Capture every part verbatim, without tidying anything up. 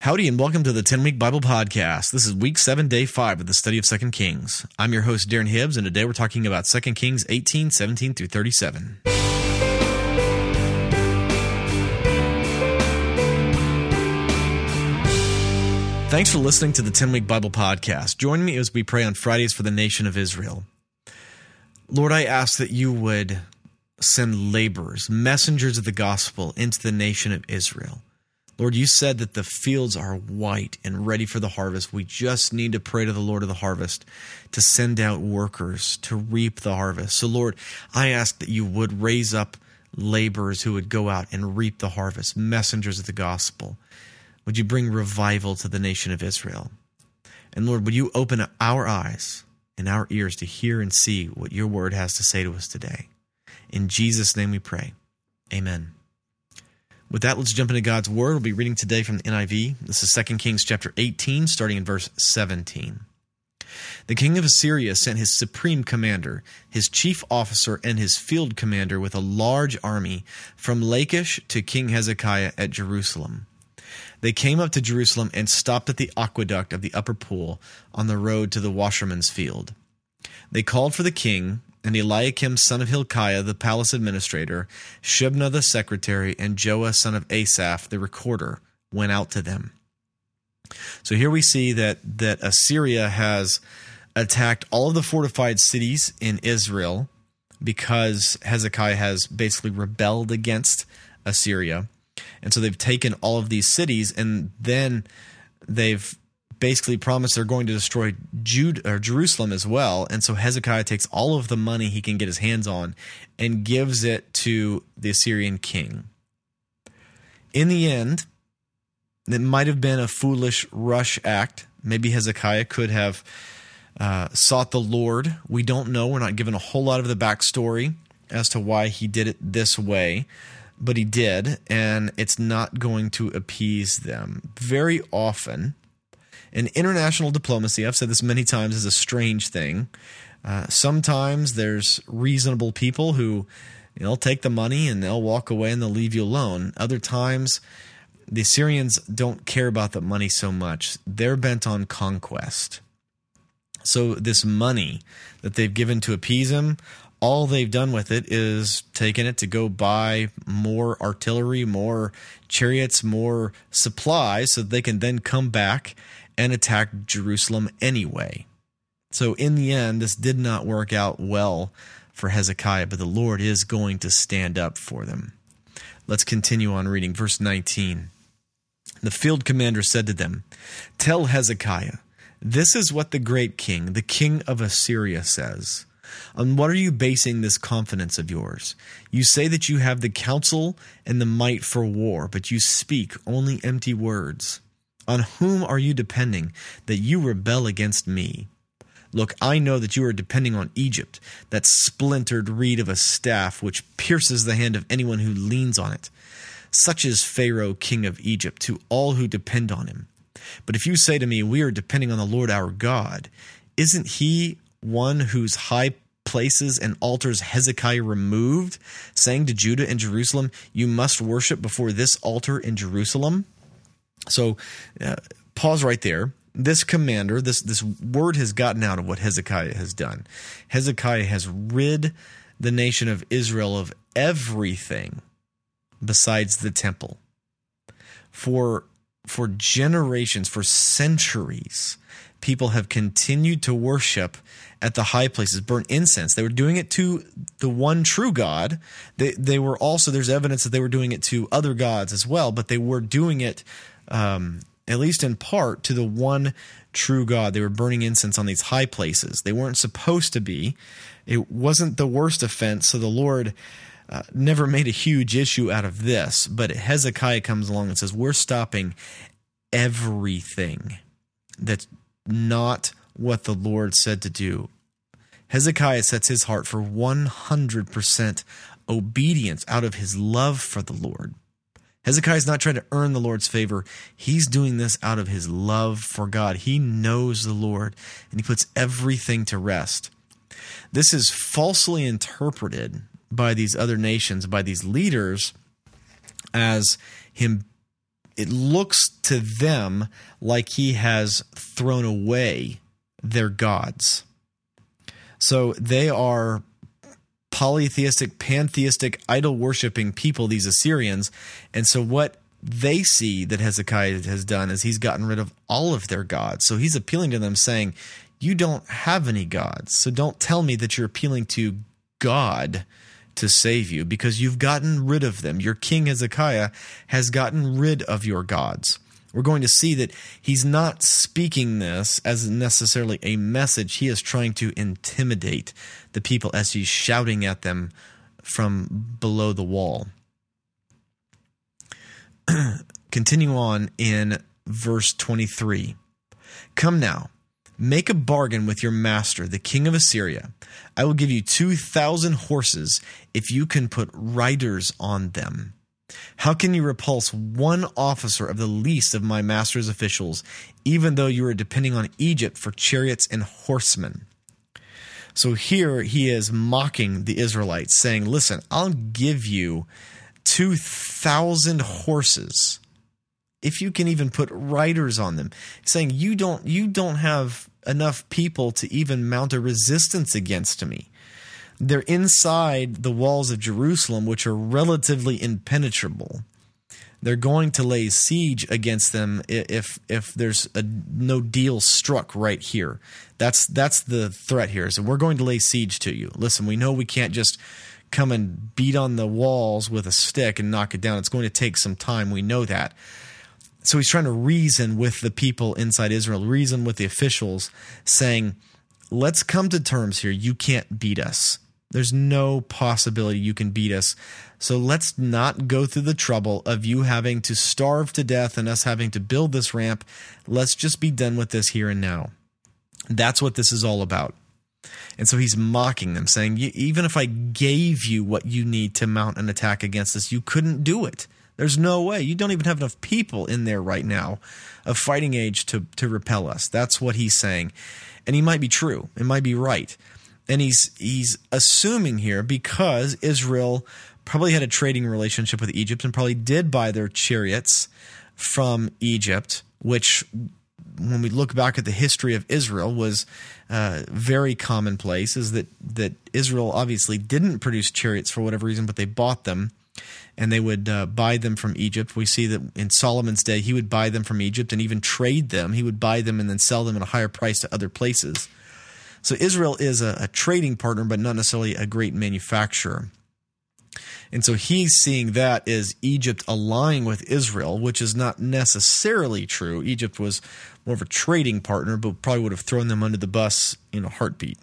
Howdy and welcome to the ten-Week Bible Podcast. This is week seven, day five of the study of Second Kings. I'm your host, Darren Hibbs, and today we're talking about Second Kings eighteen, seventeen through thirty-seven. Thanks for listening to the ten-Week Bible Podcast. Join me as we pray on Fridays for the nation of Israel. Lord, I ask that you would send laborers, messengers of the gospel into the nation of Israel. Lord, you said that the fields are white and ready for the harvest. We just need to pray to the Lord of the harvest to send out workers to reap the harvest. So, Lord, I ask that you would raise up laborers who would go out and reap the harvest, messengers of the gospel. Would you bring revival to the nation of Israel? And Lord, would you open our eyes and our ears to hear and see what your word has to say to us today? In Jesus' name we pray. Amen. With that, let's jump into God's Word. We'll be reading today from the N I V. This is Second Kings chapter eighteen, starting in verse seventeen. The king of Assyria sent his supreme commander, his chief officer, and his field commander with a large army from Lachish to King Hezekiah at Jerusalem. They came up to Jerusalem and stopped at the aqueduct of the upper pool on the road to the washerman's field. They called for the king, and Eliakim son of Hilkiah, the palace administrator, Shebna the secretary, and Joah son of Asaph, the recorder, went out to them. So here we see that, that Assyria has attacked all of the fortified cities in Israel because Hezekiah has basically rebelled against Assyria. And so they've taken all of these cities, and then they've basically promised they're going to destroy Jude, or Jerusalem as well. And so Hezekiah takes all of the money he can get his hands on and gives it to the Assyrian king. In the end, it might have been a foolish rush act. Maybe Hezekiah could have uh, sought the Lord. We don't know. We're not given a whole lot of the backstory as to why he did it this way. But he did, and it's not going to appease them. Very often, in international diplomacy, I've said this many times, is a strange thing. Uh, sometimes there's reasonable people who, you know, take the money and they'll walk away and they'll leave you alone. Other times, the Assyrians don't care about the money so much. They're bent on conquest. So this money that they've given to appease him, all they've done with it is taken it to go buy more artillery, more chariots, more supplies, so that they can then come back and attack Jerusalem anyway. So in the end, this did not work out well for Hezekiah, but the Lord is going to stand up for them. Let's continue on reading. Verse nineteen. The field commander said to them, "Tell Hezekiah, this is what the great king, the king of Assyria, says. On what are you basing this confidence of yours? You say that you have the counsel and the might for war, but you speak only empty words. On whom are you depending that you rebel against me? Look, I know that you are depending on Egypt, that splintered reed of a staff which pierces the hand of anyone who leans on it. Such is Pharaoh, king of Egypt, to all who depend on him. But if you say to me, we are depending on the Lord our God, isn't he one whose high places and altars Hezekiah removed, saying to Judah and Jerusalem, you must worship before this altar in Jerusalem?" So uh, pause right there. This commander, this, this word has gotten out of what Hezekiah has done. Hezekiah has rid the nation of Israel of everything besides the temple. For, for generations, for centuries, people have continued to worship at the high places, burn incense. They were doing it to the one true God. They, they were also, there's evidence that they were doing it to other gods as well, but they were doing it Um, at least in part, to the one true God. They were burning incense on these high places. They weren't supposed to be. It wasn't the worst offense, so the Lord uh, never made a huge issue out of this. But Hezekiah comes along and says, we're stopping everything that's not what the Lord said to do. Hezekiah sets his heart for one hundred percent obedience out of his love for the Lord. Hezekiah is not trying to earn the Lord's favor. He's doing this out of his love for God. He knows the Lord, and he puts everything to rest. This is falsely interpreted by these other nations, by these leaders, as him it looks to them like he has thrown away their gods. So they are polytheistic, pantheistic, idol-worshiping people, these Assyrians. And so what they see that Hezekiah has done is he's gotten rid of all of their gods. So he's appealing to them saying, you don't have any gods. So don't tell me that you're appealing to God to save you, because you've gotten rid of them. Your king Hezekiah has gotten rid of your gods. We're going to see that he's not speaking this as necessarily a message. He is trying to intimidate the people as he's shouting at them from below the wall. Continue on in verse twenty-three. Come now, make a bargain with your master, the king of Assyria. I will give you two thousand horses if you can put riders on them. How can you repulse one officer of the least of my master's officials, even though you are depending on Egypt for chariots and horsemen? So here he is mocking the Israelites, saying, listen, I'll give you two thousand horses if you can even put riders on them. He's saying you don't, you don't have enough people to even mount a resistance against me. They're inside the walls of Jerusalem, which are relatively impenetrable. They're going to lay siege against them if if there's a no deal struck right here. That's that's the threat here. So we're going to lay siege to you. Listen, we know we can't just come and beat on the walls with a stick and knock it down. It's going to take some time. We know that. So he's trying to reason with the people inside Israel, reason with the officials, saying, let's come to terms here. You can't beat us. There's no possibility you can beat us. So let's not go through the trouble of you having to starve to death and us having to build this ramp. Let's just be done with this here and now. That's what this is all about. And so he's mocking them, saying, even if I gave you what you need to mount an attack against us, you couldn't do it. There's no way. You don't even have enough people in there right now of fighting age to, to repel us. That's what he's saying. And he might be true. It might be right. And he's he's assuming here, because Israel probably had a trading relationship with Egypt and probably did buy their chariots from Egypt, which, when we look back at the history of Israel, was uh, very commonplace, is that, that Israel obviously didn't produce chariots for whatever reason, but they bought them, and they would uh, buy them from Egypt. We see that in Solomon's day, he would buy them from Egypt and even trade them. He would buy them and then sell them at a higher price to other places. So Israel is a, a trading partner, but not necessarily a great manufacturer. And so he's seeing that as Egypt allying with Israel, which is not necessarily true. Egypt was more of a trading partner, but probably would have thrown them under the bus in a heartbeat.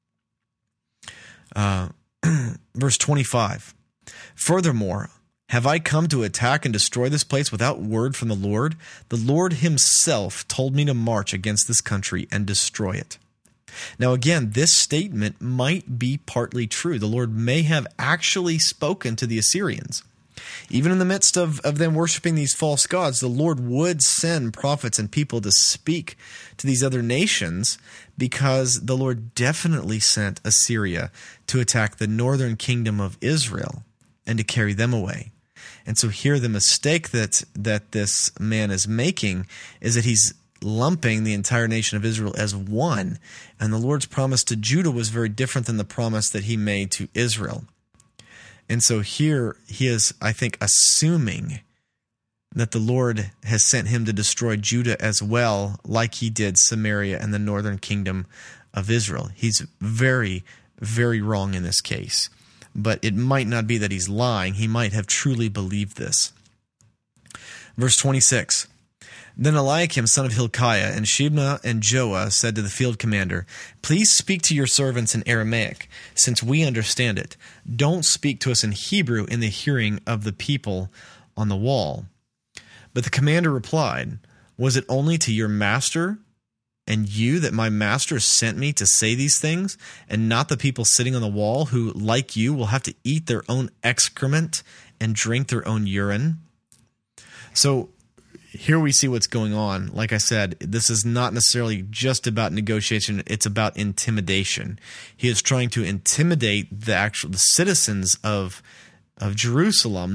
Uh, verse twenty-five. Furthermore, have I come to attack and destroy this place without word from the Lord? The Lord himself told me to march against this country and destroy it. Now, again, this statement might be partly true. The Lord may have actually spoken to the Assyrians. Even in the midst of, of them worshiping these false gods, the Lord would send prophets and people to speak to these other nations, because the Lord definitely sent Assyria to attack the northern kingdom of Israel and to carry them away. And so here the mistake that, that this man is making is that he's lumping the entire nation of Israel as one. And the Lord's promise to Judah was very different than the promise that he made to Israel. And so here he is, I think, assuming that the Lord has sent him to destroy Judah as well, like he did Samaria and the northern kingdom of Israel. He's very, very wrong in this case. But it might not be that he's lying. He might have truly believed this. Verse twenty-six. Then Eliakim, son of Hilkiah, and Shebna and Joah said to the field commander, please speak to your servants in Aramaic, since we understand it. Don't speak to us in Hebrew in the hearing of the people on the wall. But the commander replied, was it only to your master and you that my master sent me to say these things, and not the people sitting on the wall who, like you, will have to eat their own excrement and drink their own urine? So here we see what's going on. Like I said, this is not necessarily just about negotiation. It's about intimidation. He is trying to intimidate the actual the citizens of, of Jerusalem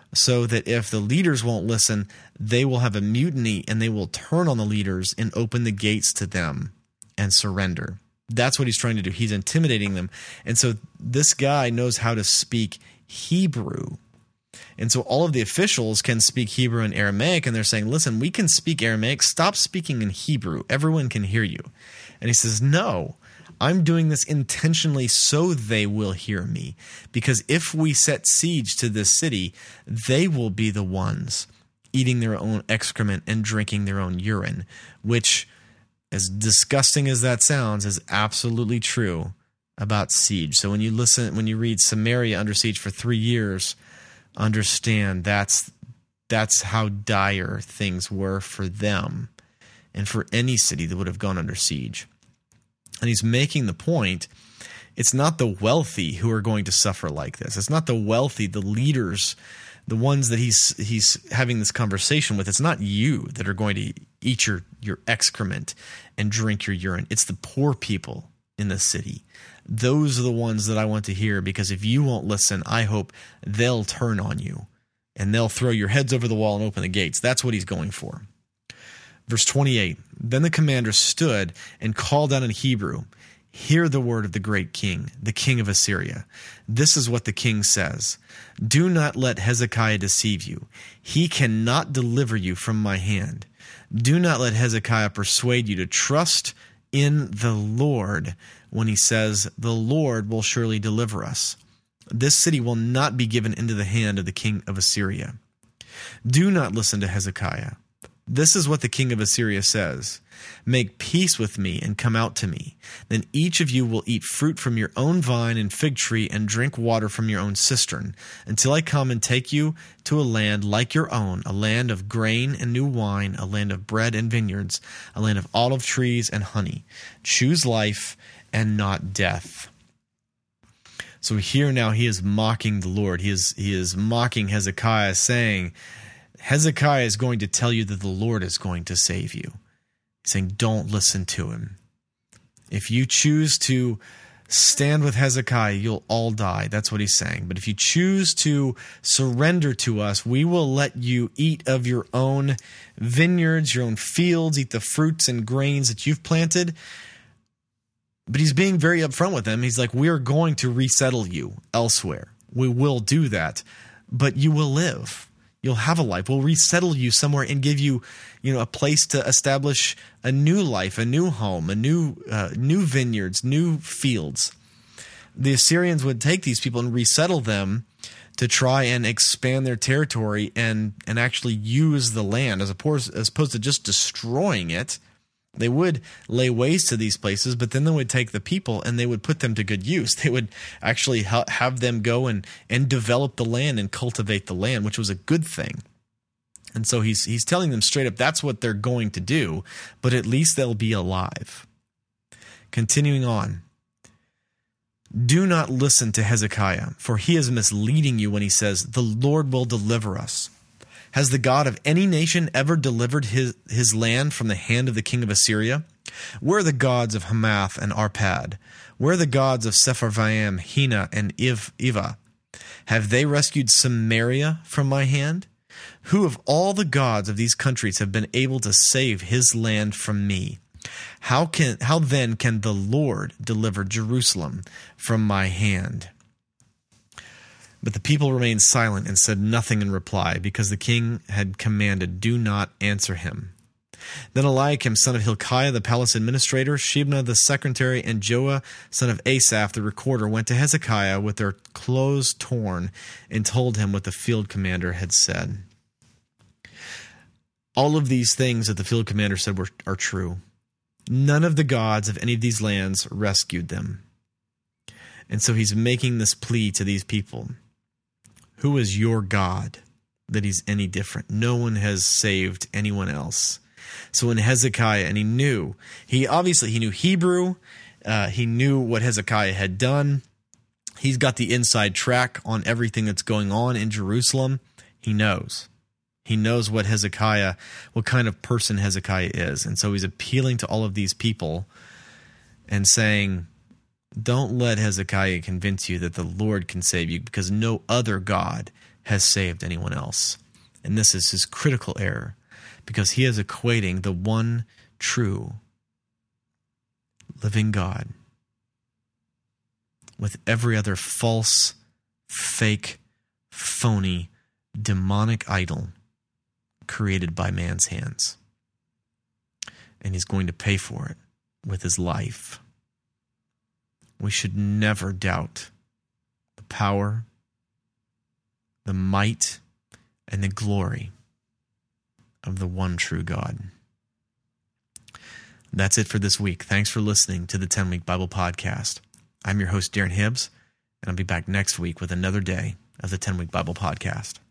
so that if the leaders won't listen, they will have a mutiny and they will turn on the leaders and open the gates to them and surrender. That's what he's trying to do. He's intimidating them. And so this guy knows how to speak Hebrew. And so all of the officials can speak Hebrew and Aramaic, and they're saying, listen, we can speak Aramaic. Stop speaking in Hebrew. Everyone can hear you. And he says, no, I'm doing this intentionally so they will hear me. Because if we set siege to this city, they will be the ones eating their own excrement and drinking their own urine, which, as disgusting as that sounds, is absolutely true about siege. So when you listen, when you read Samaria under siege for three years, understand that's that's how dire things were for them and for any city that would have gone under siege. And he's making the point, it's not the wealthy who are going to suffer like this. It's not the wealthy, the leaders, the ones that he's he's having this conversation with. It's not you that are going to eat your, your excrement and drink your urine. It's the poor people in the city. Those are the ones that I want to hear, because if you won't listen, I hope they'll turn on you and they'll throw your heads over the wall and open the gates. That's what he's going for. Verse twenty-eight, then the commander stood and called out in Hebrew, hear the word of the great king, the king of Assyria. This is what the king says. Do not let Hezekiah deceive you. He cannot deliver you from my hand. Do not let Hezekiah persuade you to trust in the Lord when he says, the Lord will surely deliver us. This city will not be given into the hand of the king of Assyria. Do not listen to Hezekiah. This is what the king of Assyria says. Make peace with me and come out to me. Then each of you will eat fruit from your own vine and fig tree and drink water from your own cistern, until I come and take you to a land like your own, a land of grain and new wine, a land of bread and vineyards, a land of olive trees and honey. Choose life and not death. So here now he is mocking the Lord. He is, he is mocking Hezekiah, saying, Hezekiah is going to tell you that the Lord is going to save you. He's saying, don't listen to him. If you choose to stand with Hezekiah, you'll all die. That's what he's saying. But if you choose to surrender to us, we will let you eat of your own vineyards, your own fields, eat the fruits and grains that you've planted. But he's being very upfront with them. He's like, we are going to resettle you elsewhere. We will do that, but you will live. You'll have a life. We'll resettle you somewhere and give you, you know, a place to establish a new life, a new home, a new, uh, new vineyards, new fields. The Assyrians would take these people and resettle them to try and expand their territory and and actually use the land as opposed as opposed to just destroying it. They would lay waste to these places, but then they would take the people and they would put them to good use. They would actually ha- have them go and, and develop the land and cultivate the land, which was a good thing. And so he's he's telling them straight up that's what they're going to do, but at least they'll be alive. Continuing on. Do not listen to Hezekiah, for he is misleading you when he says, the Lord will deliver us. Has the God of any nation ever delivered his, his land from the hand of the king of Assyria? Where are the gods of Hamath and Arpad? Where are the gods of Sepharvaim, Hena, and Iv, Iva? Have they rescued Samaria from my hand? Who of all the gods of these countries have been able to save his land from me? How can how then can the Lord deliver Jerusalem from my hand? But the people remained silent and said nothing in reply, because the king had commanded, do not answer him. Then Eliakim, son of Hilkiah, the palace administrator, Shebna the secretary, and Joah, son of Asaph, the recorder, went to Hezekiah with their clothes torn and told him what the field commander had said. All of these things that the field commander said were are true. None of the gods of any of these lands rescued them. And so he's making this plea to these people. Who is your God that he's any different? No one has saved anyone else. So when Hezekiah, and he knew, he obviously he knew Hebrew, uh, he knew what Hezekiah had done. He's got the inside track on everything that's going on in Jerusalem. He knows. He knows what Hezekiah, what kind of person Hezekiah is. And so he's appealing to all of these people and saying, Don't let Hezekiah convince you that the Lord can save you, because no other God has saved anyone else. And this is his critical error, because he is equating the one true living God with every other false, fake, phony, demonic idol created by man's hands. And he's going to pay for it with his life. We should never doubt the power, the might, and the glory of the one true God. That's it for this week. Thanks for listening to the ten-Week Bible Podcast. I'm your host, Darren Hibbs, and I'll be back next week with another day of the ten-Week Bible Podcast.